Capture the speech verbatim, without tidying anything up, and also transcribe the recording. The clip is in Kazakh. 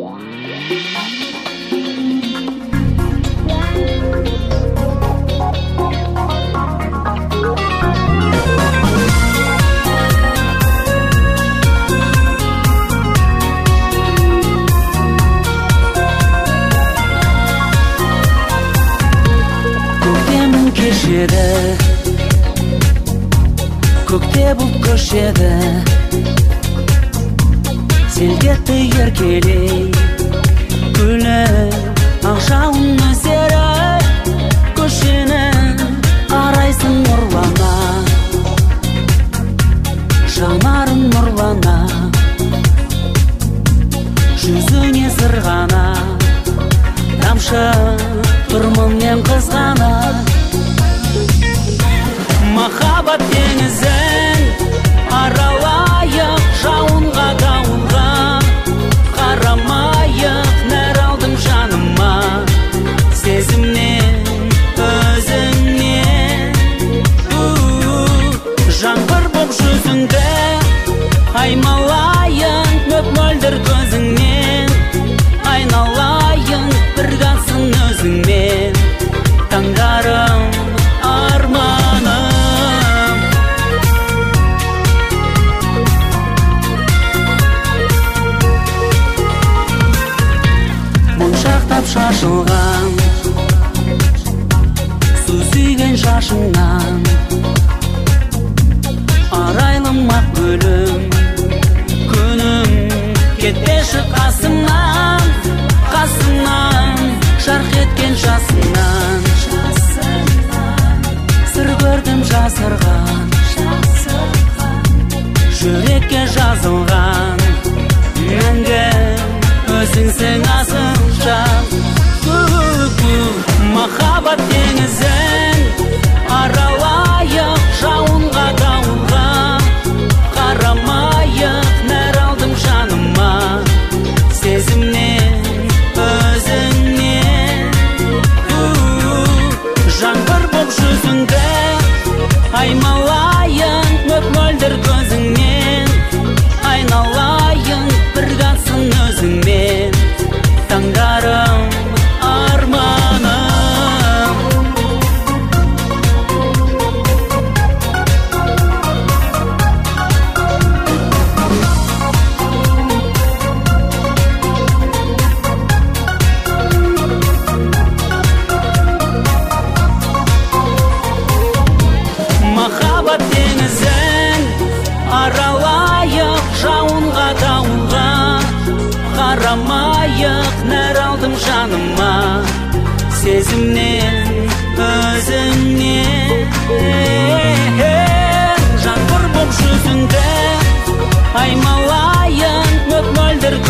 Көкте бұл көшеді, селдетті еркелей, күлі ақшауын өсері, көшені қарайсың нұрлана, жанарың нұрлана, жүзіне сырғана, тамшы тұрмын мен қызғана. Махаббат теңізін аралайық, жауынға дауылға қарамайық, нәр алдым жаныма сезімнен, өзіңнен. Жаңбыр боп жүзіңді аймалайын, мөп-мөлдір көзіңнен айналайын, бір қалсын өзіңмен таңдарым арманым. Шашылған су сүйген шашыңнан, арайлым ақ гүлім, күнім кетпеші қасымнан, қасымнан жарқ еткен жасынан. Сыр көрдім жасырған, жүрекке жазылған, мәңгі өзіңсің асылша. Махаббат теңізін аралайық, жауынға дауылға қарамайық, нәр алдым жаныма сезімнен, өзіңнен. Жаңбыр боп жүзіңді аймалайын, мөп-мөлдір көзіңнен айналайын, бір қалсын өзіңмен таңдарым арманым. Махаббат теңізін аралайық, жауынға дауылға қарамайық, нәр алдым жаныма сезімнен, өзіңнен. Жаңбыр боп жүзіңді аймалайын, мөп-мөлдір